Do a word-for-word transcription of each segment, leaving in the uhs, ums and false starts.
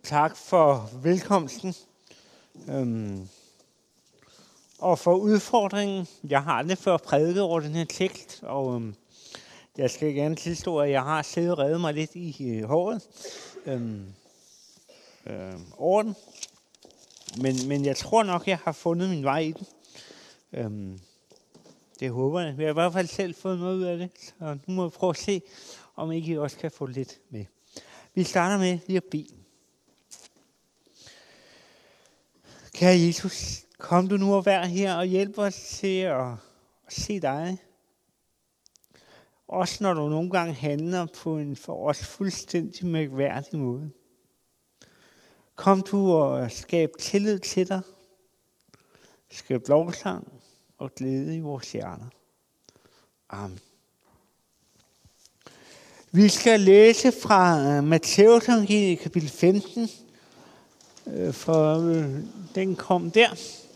tak for velkomsten øhm, og for udfordringen. Jeg har aldrig før prædiket over den her tekst, og øhm, jeg skal gerne tilstå, at jeg har siddet og reddet mig lidt i øh, håret øhm, øh, over den. Men, men jeg tror nok, jeg har fundet min vej i den. Øhm, det håber jeg. Jeg har i hvert fald selv fået noget ud af det, så nu må jeg prøve at se, om ikke I også kan få lidt med. Vi starter med lige at bede. Kære Jesus, kom du nu og vær her og hjælp os til at, at se dig. Også når du nogle gange handler på en for os fuldstændig mærkværdig måde. Kom du og skab tillid til dig. Skab lovsang og glæde i vores hjerter. Amen. Vi skal læse fra Matthæus evangeliet kapitel femten, for den kom der.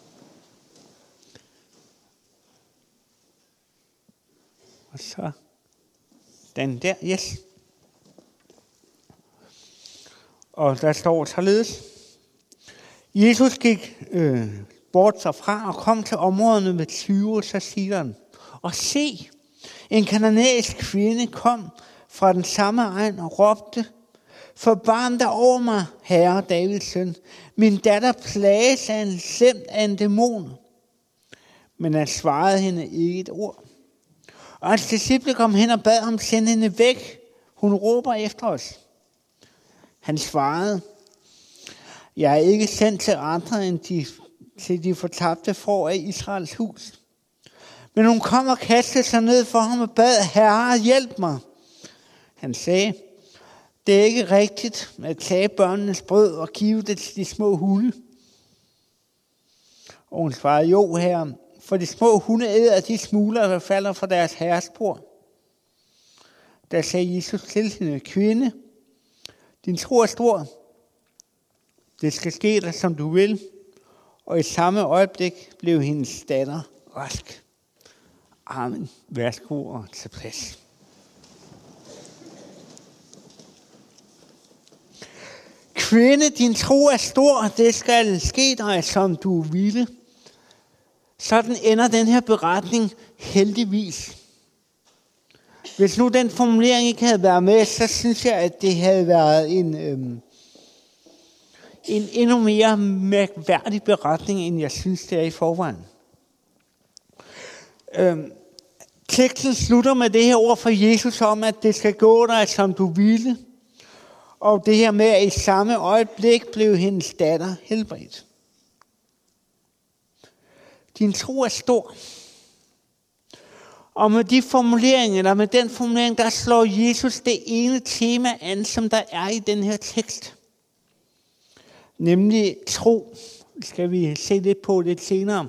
Og så den der, yes. Og der står således: Jesus gik øh, bort derfra og kom til områderne ved Tyrus og Sidon. Og se, en kananæisk kvinde kom fra den samme egen og råbte: Forbarm dig over mig, Herre Davids søn. Min datter plages af en slemt af en dæmon. Men han svarede hende ikke et ord. Og hans disciple kom hen og bad ham sende hende væk. Hun råber efter os. Han svarede: Jeg er ikke sendt til andre end de, til de fortabte får af Israels hus. Men hun kom og kastede sig ned for ham og bad: Herre, hjælp mig. Han sagde: Det er ikke rigtigt at tage børnenes brød og give det til de små hunde. Og hun svarede: Jo, herre, for de små hunde æder de smuler, der falder fra deres herres bord. Der sagde Jesus til hende: Kvinde, din tro er stor. Det skal ske dig, som du vil. Og i samme øjeblik blev hendes datter rask. Amen. Værsgo og tag plads. Kvinde, din tro er stor, det skal ske dig, som du ville. Sådan ender den her beretning heldigvis. Hvis nu den formulering ikke havde været med, så synes jeg, at det havde været en, øhm, en endnu mere mærkværdig beretning, end jeg synes, det er i forvejen. Øhm, teksten slutter med det her ord fra Jesus om, at det skal gå dig, som du ville. Og det her med, at i samme øjeblik blev hendes datter helbredt. Din tro er stor. Og med de formuleringer, eller med den formulering, der slår Jesus det ene tema an, som der er i den her tekst. Nemlig tro. Det skal vi se lidt på lidt senere.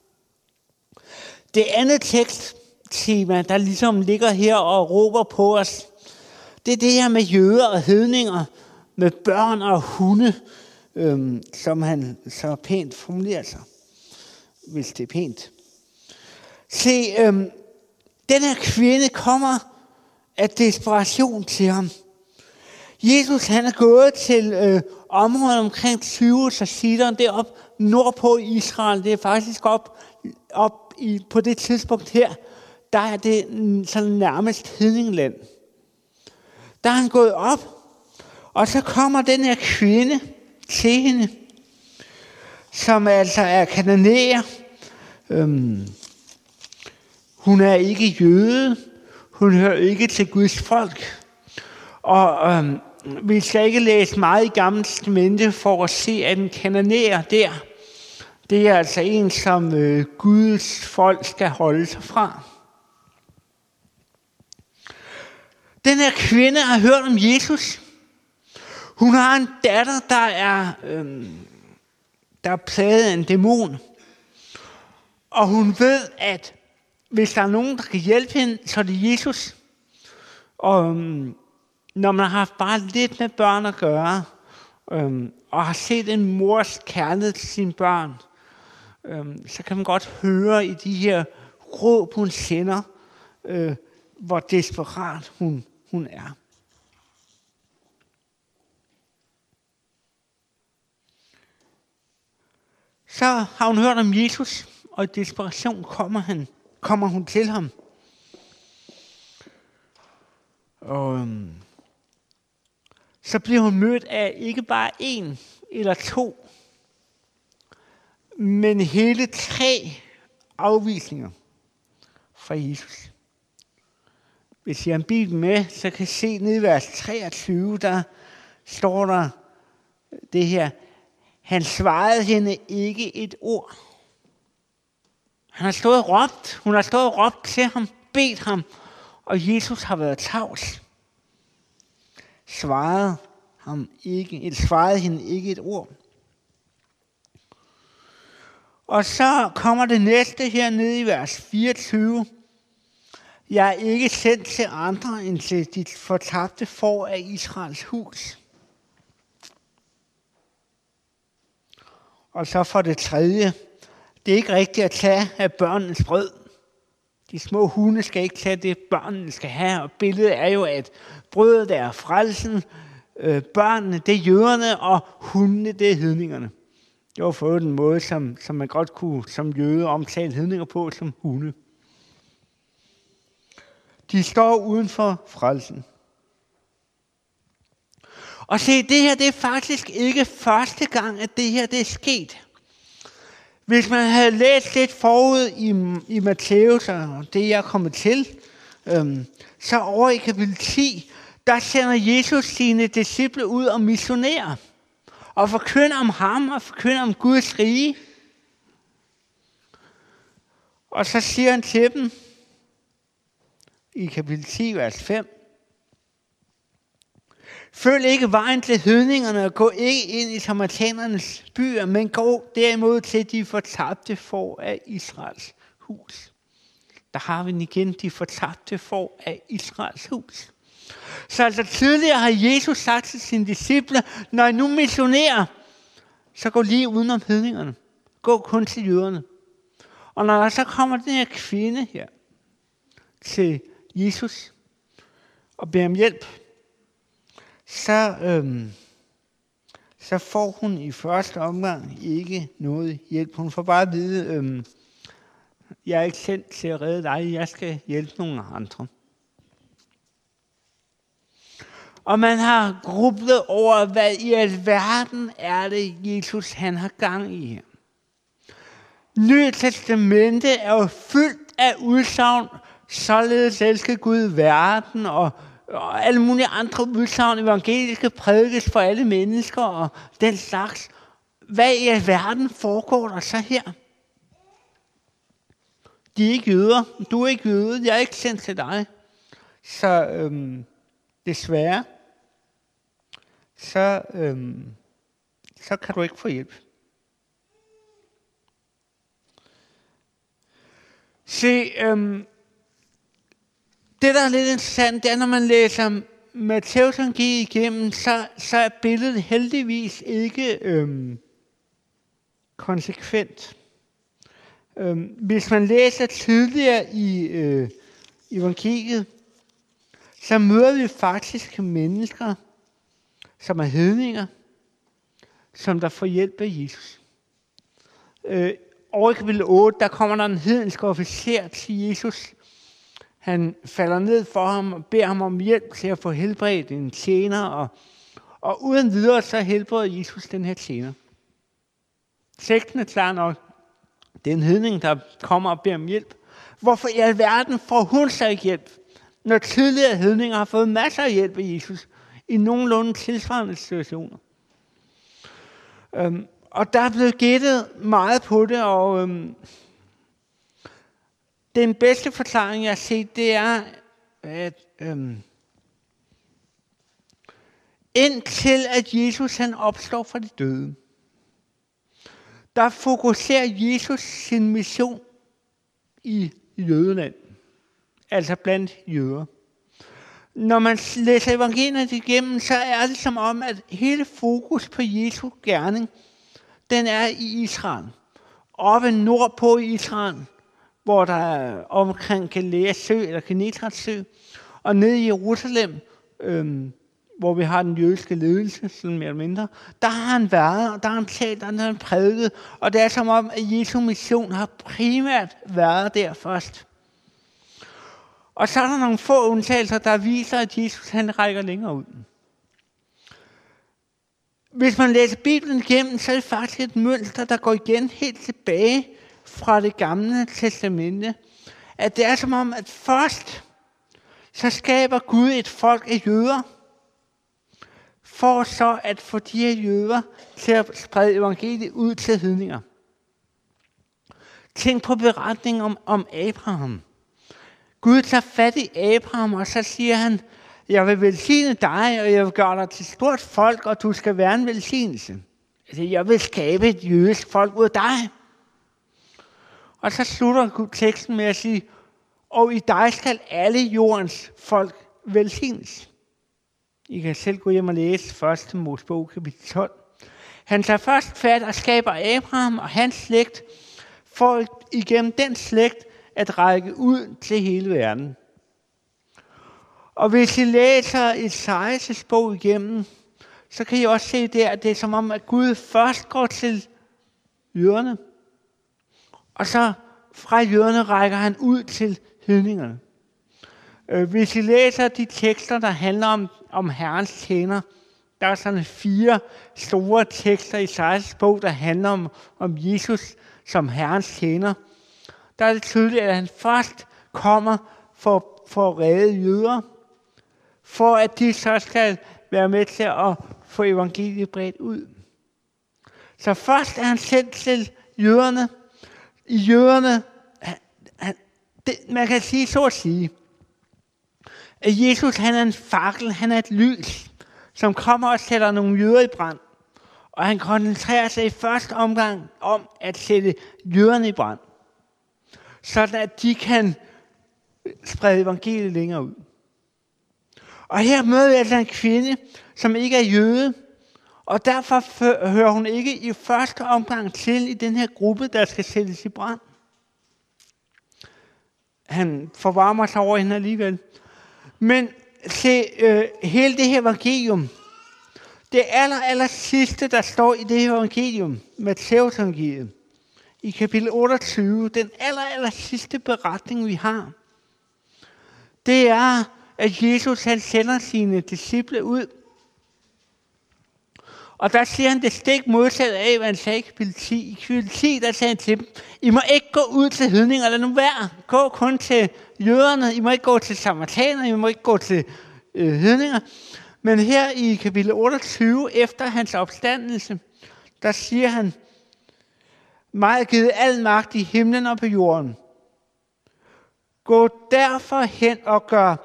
Det andet teksttema, der ligesom ligger her og råber på os, det er det her med jøder og hedninger, med børn og hunde, øhm, som han så pænt formulerer sig, hvis det er pænt. Se, øhm, den her kvinde kommer af desperation til ham. Jesus, han er gået til øh, området omkring Tyrus og Sidon, det er op nordpå i Israel. Det er faktisk op, op i, på det tidspunkt her, der er det sådan nærmest hedningland. Der er han gået op, og så kommer den her kvinde til hende, som altså er kananæer. Øhm, hun er ikke jøde, hun hører ikke til Guds folk. Og øhm, vi skal ikke læse meget i Gamle Testamente for at se, at en kananæer der, det er altså en, som øh, Guds folk skal holde sig fra. Den her kvinde har hørt om Jesus. Hun har en datter, der er, øhm, der er plaget af en dæmon. Og hun ved, at hvis der er nogen, der kan hjælpe hende, så er det Jesus. Og øhm, når man har haft bare lidt med børn at gøre, øhm, og har set en mors kærlighed til sine børn, øhm, så kan man godt høre i de her råb, hun sender, øh, hvor desperat hun hun er. så har hun hørt om Jesus, og i desperation kommer, han, kommer hun til ham. Og øhm, så bliver hun mødt af ikke bare en eller to, men hele tre afvisninger fra Jesus. Hvis I har en bibel med, så kan I se ned i vers treogtyve, der står der det her. Han svarede hende ikke et ord. Han har stået og råbt. Hun har stået og råbt til ham, bedt ham, og Jesus har været tavs. Svarede ham ikke, et svarede hende ikke et ord. Og så kommer det næste her nede i vers fireogtyve. Jeg er ikke sendt til andre end til dit fortabte får af Israels hus. Og så for det tredje, det er ikke rigtigt at tage af børnenes brød. De små hunde skal ikke tage det, børnene skal have. Og billedet er jo, at brødet er frelsen, øh, børnene det er jøderne, og hundene det er hedningerne. Det var for en måde, som, som man godt kunne som jøde omtale hedninger på som hunde. De står uden for frelsen. Og se, det her det er faktisk ikke første gang, at det her det er sket. Hvis man havde læst lidt forud i, i Matthæus, og det jeg er kommet til, øhm, så over i kapitel ti, der sender Jesus sine disciple ud og missionerer. Og forkynder om ham, og forkynder om Guds rige. Og så siger han til dem, i kapitel ti, vers fem, følg ikke vejen til hedningerne, og gå ikke ind i samaritanernes byer, men gå derimod til de fortabte får af Israels hus. Der har vi den igen, de fortabte får af Israels hus. Så altså tidligere har Jesus sagt til sine disciple, når I nu missionerer, så gå lige udenom hedningerne. Gå kun til jøderne. Og når der så kommer den her kvinde her til Jesus og beder om hjælp, så, øhm, så får hun i første omgang ikke noget hjælp. Hun får bare at vide, øhm, jeg er ikke sendt til at redde dig, jeg skal hjælpe nogle andre. Og man har grublet over, hvad i alverden er det, Jesus han har gang i her. Nye Testamente er jo fyldt af udsagn, således elsker Gud verden, og, og alle mulige andre udsagn, evangeliske prædikes for alle mennesker, og den slags. Hvad i alverden foregår der så her? De er ikke jøder, du er ikke jøde, jeg er ikke sendt til dig. Så øhm, desværre, så, øhm, så kan du ikke få hjælp. Se, øhm, det der er lidt interessant, det er, når man læser Matthæus evangeliet igennem, så, så er billedet heldigvis ikke øhm, konsekvent. Øhm, hvis man læser tidligere i øh, evangeliet, så møder vi faktisk mennesker, som er hedninger, som der får hjælp af Jesus. Øh, over i kapitel otte, der kommer der en hedensk officer til Jesus. Han falder ned for ham og beder ham om hjælp til at få helbredt en tjener, og, og uden videre så helbreder Jesus den her tjener. Teksten er klar nok. Det er en hedning, der kommer og beder om hjælp. Hvorfor i alverden får hun så ikke hjælp, når tidligere hedninger har fået masser af hjælp af Jesus i nogenlunde tilsvarende situationer? Øhm, og der er blevet gættet meget på det, og øhm, den bedste forklaring, jeg har set, det er, at øhm, indtil at Jesus han opstår fra de døde, der fokuserer Jesus sin mission i jødeland, altså blandt jøder. Når man læser evangeliet igennem, så er det som om, at hele fokus på Jesu gerning, den er i Israel. Oppe nordpå i Israel, hvor der er omkring Galileas sø, eller Genezarets sø, og nede i Jerusalem, øhm, hvor vi har den jødiske ledelse, sådan mere eller mindre, der har han været, og der har han talt, og der har han prædiket, og det er som om, at Jesu mission har primært været der først. Og så er der nogle få undtagelser, der viser, at Jesus han rækker længere ud. Hvis man læser Bibelen igennem, så er det faktisk et mønster, der går igen helt tilbage fra det gamle testamente. At det er som om, at først så skaber Gud et folk af jøder, for så at få de her jøder til at sprede evangeliet ud til hedninger. Tænk på beretningen om, om Abraham. Gud tager fat i Abraham, og så siger han, jeg vil velsigne dig, og jeg vil gøre dig til stort folk, og du skal være en velsignelse. Altså, jeg vil skabe et jødisk folk ud af dig. Og så slutter teksten med at sige, og i dig skal alle jordens folk velsignes. I kan selv gå hjem og læse første Mosebog, kapitel tolv. Han tager først fat og skaber Abraham og hans slægt, for igennem den slægt at række ud til hele verden. Og hvis I læser Esajas bog igennem, så kan I også se der, at det er som om, at Gud først går til jøderne, og så fra jøderne rækker han ud til hedningerne. Hvis I læser de tekster, der handler om, om Herrens tjener, der er sådan fire store tekster i Esajas bog, der handler om, om Jesus som Herrens tjener. Der er det tydeligt, at han først kommer for, for at redde jøder, for at de så skal være med til at få evangeliet bredt ud. Så først er han sendt til jøderne. I jøderne, han, han, det, man kan sige så at sige, at Jesus han er en fakkel, han er et lys, som kommer og sætter nogle jøder i brand. Og han koncentrerer sig i første omgang om at sætte jøderne i brand, sådan at de kan sprede evangeliet længere ud. Og her møder vi altså en kvinde, som ikke er jøde, og derfor hører hun ikke i første omgang til i den her gruppe, der skal sættes i brand. Han forvarmer sig over hende alligevel. Men se, øh, hele det her evangelium, det aller, aller sidste, der står i det her evangelium, Matthæus evangeliet, i kapitel otteogtyve, den aller, aller sidste beretning, vi har, det er, at Jesus han sender sine disciple ud. Og der siger han det stik modsat af, hvad han sagde i kapitel ti. I kapitel ti, der sagde han til dem, I må ikke gå ud til hedninger, lad nu være. Gå kun til jøderne, I må ikke gå til samaritaner, I må ikke gå til øh, hedninger. Men her i kapitel otteogtyve, efter hans opstandelse, der siger han, mig er givet al magt i himlen og på jorden. Gå derfor hen og gør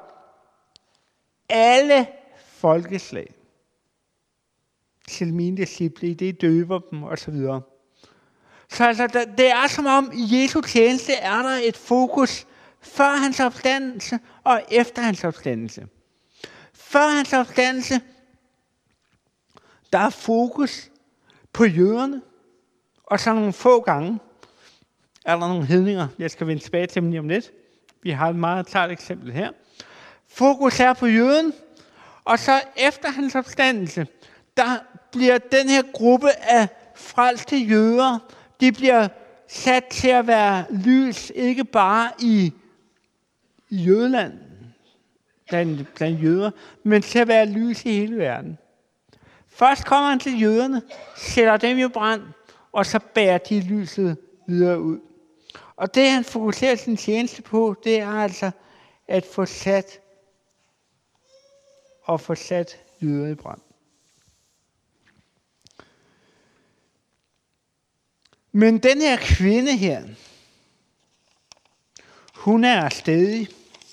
alle folkeslag til mine disciple, i det døber dem osv. Så, så altså, det er som om i Jesu tjeneste er der et fokus før hans opstandelse og efter hans opstandelse. Før hans opstandelse, der er fokus på jøderne, og så nogle få gange er der nogle hedninger. Jeg skal vende tilbage til dem lige om lidt. Vi har et meget klart eksempel her. Fokus er på jøden, og så efter hans opstandelse, der bliver den her gruppe af frelste jøder, de bliver sat til at være lys, ikke bare i, i Jødeland, blandt, blandt jøder, men til at være lys i hele verden. Først kommer han til jøderne, sætter dem i brand, og så bærer de lyset videre ud. Og det han fokuserer sin tjeneste på, det er altså at få sat og få sat jøder i brand. Men den her kvinde her, hun er stædig.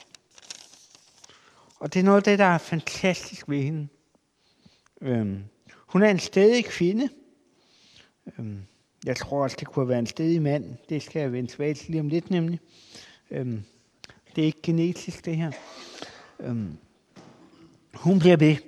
Og det er noget af det, der er fantastisk ved hende. Øhm, hun er en stædig kvinde. Øhm, jeg tror også, det kunne være en stædig mand. Det skal jeg vende tilbage til lige om lidt nemlig. Øhm, det er ikke genetisk det her. Øhm, hun bliver ved.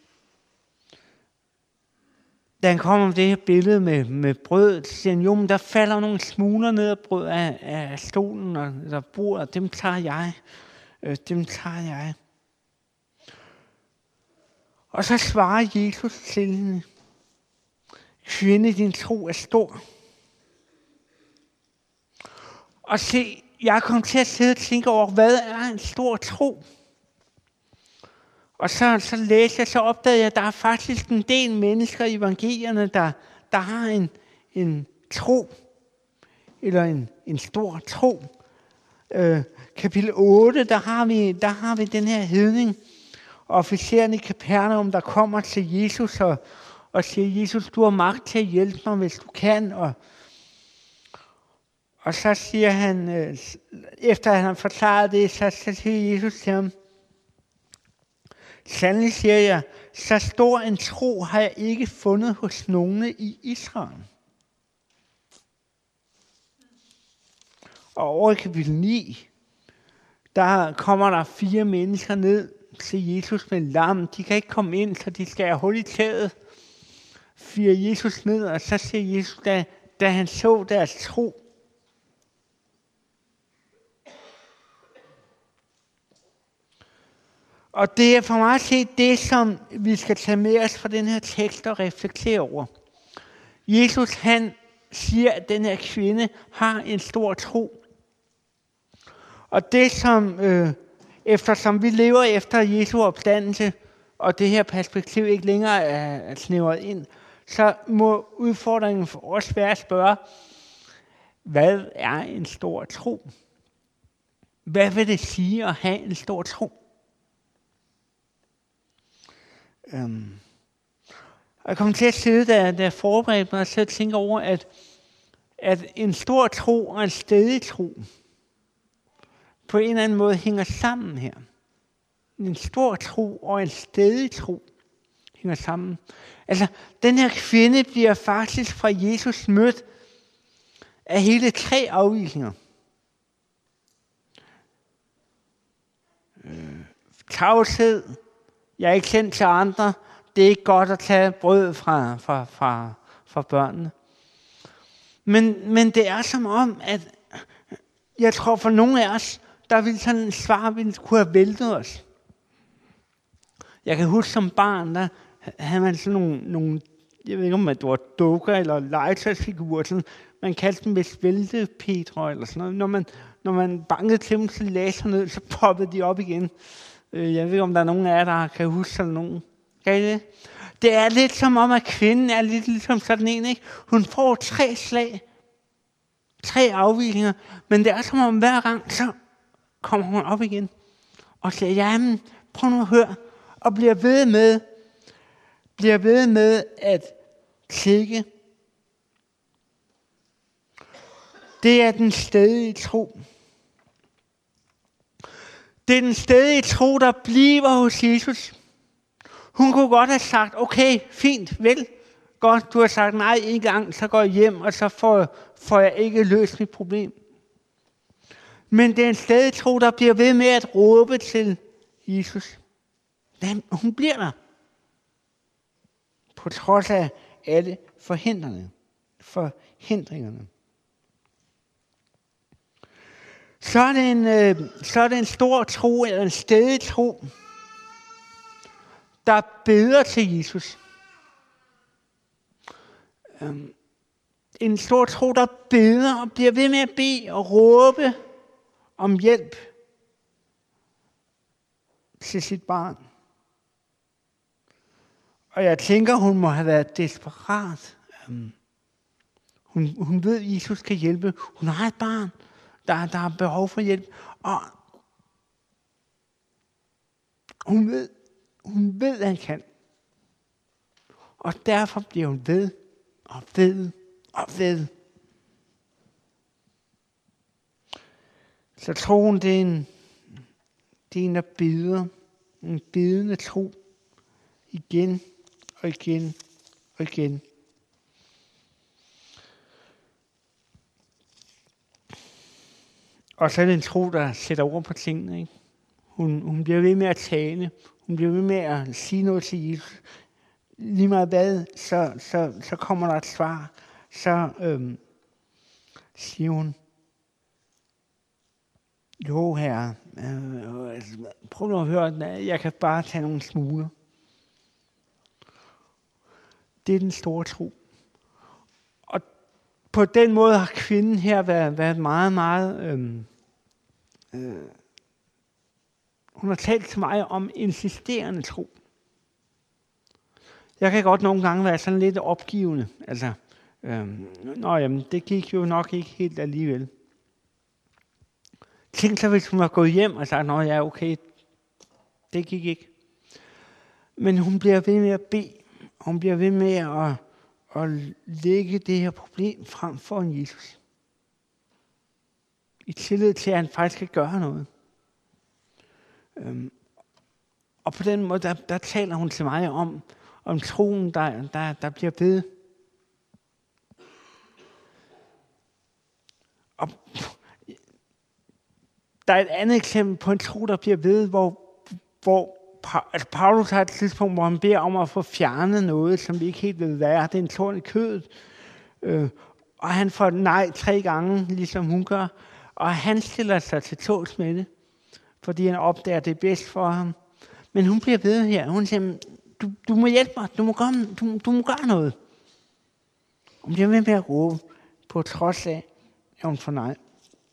Da han kommer med det her billede med, med brød, så siger han, jo, men der falder nogle smuler ned af brød af, af stolen og der bordet, dem tager jeg. Øh, dem tager jeg. Og så svarer Jesus til hende: kvinde, din tro er stor. Og se, jeg kom til at sidde og tænke over, hvad er en stor tro? Og så, så læste jeg, så opdagede jeg, at der er faktisk en del mennesker i evangelierne, der, der har en, en tro, eller en, en stor tro. Øh, kapitel otte, der har, vi, der har vi den her hedning, officeren i Kapernaum, der kommer til Jesus og, og siger, Jesus, du har magt til at hjælpe mig, hvis du kan. Og, og så siger han, øh, efter han har forklaret det, så, så siger Jesus til ham: sandelig siger jeg, så stor en tro har jeg ikke fundet hos nogen i Israel. Og over i kapitel ni, der kommer der fire mennesker ned til Jesus med lam. De kan ikke komme ind, så de skal have hul i taget. Fyrer Jesus ned, og så siger Jesus, da, da han så deres tro: og det er for mig at se det, som vi skal tage med os fra den her tekst og reflektere over. Jesus, han siger, at den her kvinde har en stor tro. Og det, som, øh, eftersom vi lever efter Jesu opstandelse, og det her perspektiv ikke længere er snævret ind, så må udfordringen for os være at spørge, hvad er en stor tro? Hvad vil det sige at have en stor tro? Um, jeg kom til at sidde, da, da jeg forberedte mig, og så tænke over, at, at en stor tro og en stædig tro på en eller anden måde hænger sammen her. En stor tro og en stædig tro hænger sammen. Altså, den her kvinde bliver faktisk fra Jesus mødt af hele tre afvisninger. Øh, tavshed, jeg er ikke kendt til andre, det er ikke godt at tage brød fra, fra, fra, fra børnene. Men, men det er som om, at jeg tror for nogle af os, der ville sådan en svar, ville kunne have væltet os. Jeg kan huske som barn, der havde man sådan nogle, nogle jeg ved ikke om det var dukker eller legetøjsfigurer, sådan, man kaldte dem vist væltepetre eller sådan noget. Når man, når man bankede til dem, så lagde sig ned, så poppede de op igen. Jeg ved ikke, om der er nogen af jer, der kan huske sådan nogen. Kan I det? Det er lidt som om, at kvinden er lidt ligesom sådan en, ikke? Hun får tre slag, tre afvisninger, men det er som om hver gang, så kommer hun op igen og siger, jamen, prøv nu at høre, og bliver ved med, bliver ved med at klikke. Det er den stædige tro. Det er den stædige tro, der bliver hos Jesus. Hun kunne godt have sagt, okay, fint, vel, godt, du har sagt nej en gang, så går jeg hjem, og så får, får jeg ikke løst mit problem. Men det er en stædig tro, der bliver ved med at råbe til Jesus. Den, hun bliver der. På trods af alle forhindringerne. forhindringerne. Så er, det en, øh, så er det en stor tro, eller en stædig tro, der beder til Jesus. Um, en stor tro, der beder og bliver ved med at bede og råbe om hjælp til sit barn. Og jeg tænker, hun må have været desperat. Um, hun, hun ved, at Jesus kan hjælpe. Hun har et barn, der, der har behov for hjælp. Og hun ved, hun ved, at han kan. Og derfor bliver hun ved og ved og ved. Så troen, det er en, det er en, der beder. En bedende tro. Igen og igen og igen. Og så er det en tro, der sætter ord på tingene. Ikke? Hun, hun bliver ved med at tale. Hun bliver ved med at sige noget til Jesus. Lige meget hvad, så, så, så kommer der et svar. Så øhm, siger hun, jo herre, øh, prøv nu at høre, jeg kan bare tage nogle smuler. Det er den store tro. Og på den måde har kvinden her været, været meget, meget... Øhm, øh, hun har talt til mig om insisterende tro. Jeg kan godt nogle gange være sådan lidt opgivende. Altså, øhm, nå jamen, det gik jo nok ikke helt alligevel. Tænk så, hvis hun var gået hjem og sagt, nå ja, okay, det gik ikke. Men hun bliver ved med at bede. Hun bliver ved med at, at lægge det her problem frem for en Jesus. I tillid til, at han faktisk skal gøre noget. Øhm, og på den måde, der, der taler hun til mig om, om troen, der, der, der bliver bedt. Og der er et andet eksempel på en tro, der bliver bedt, hvor, hvor altså Paulus har et tidspunkt, hvor han beder om at få fjernet noget, som vi ikke helt vil være. Det er en torn i kødet. Øh, og han får nej tre gange, ligesom hun gør. Og han stiller sig til tåls med det, fordi han opdager, at det er bedst for ham. Men hun bliver ved her. Hun siger, du, du må hjælpe mig. Du må, gøre, du, du må gøre noget. Hun bliver ved med at råbe, på trods af, at hun får nej.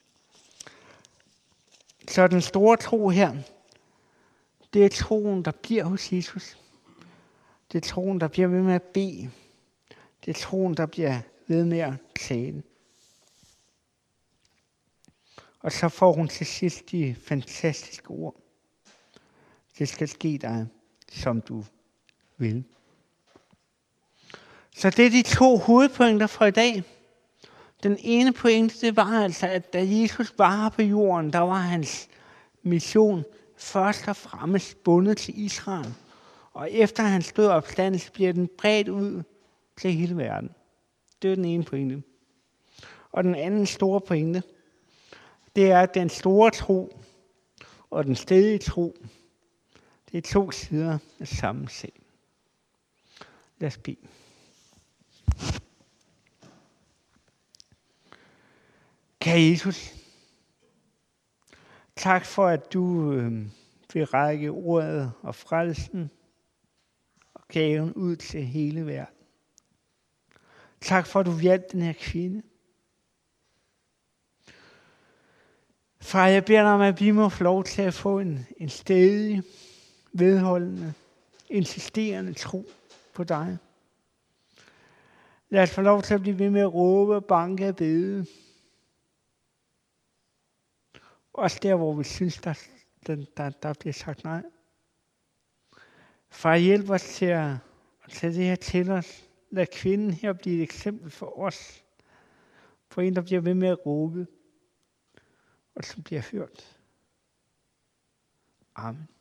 Så den store tro her, det er troen, der bliver hos Jesus. Det er troen, der bliver ved med at bede. Det er troen, der bliver ved med at tale. Og så får hun til sidst de fantastiske ord. Det skal ske dig, som du vil. Så det er de to hovedpointer fra i dag. Den ene pointe, det var altså, at da Jesus var her på jorden, der var hans mission først og fremmest bundet til Israel. Og efter hans død og opstandelse bliver den bredt ud til hele verden. Det er den ene pointe. Og den anden store pointe, det er, at den store tro og den stedige tro, det er to sider af samme sag. Lad os bede. Kære Jesus, tak for, at du øh, vil række ordet og frelsen og gaven ud til hele verden. Tak for, at du hjalp den her kvinde. Far, jeg beder dig om, at vi må få lov til at få en, en stædig, vedholdende, insisterende tro på dig. Lad os få lov til at blive ved med at råbe, banke og bede. Også der, hvor vi synes, der, der, der, der bliver sagt nej. Far, hjælp os til at, at tage det her til os. Lad kvinden her blive et eksempel for os. For en, der bliver ved med at råbe, og som bliver hørt. Amen.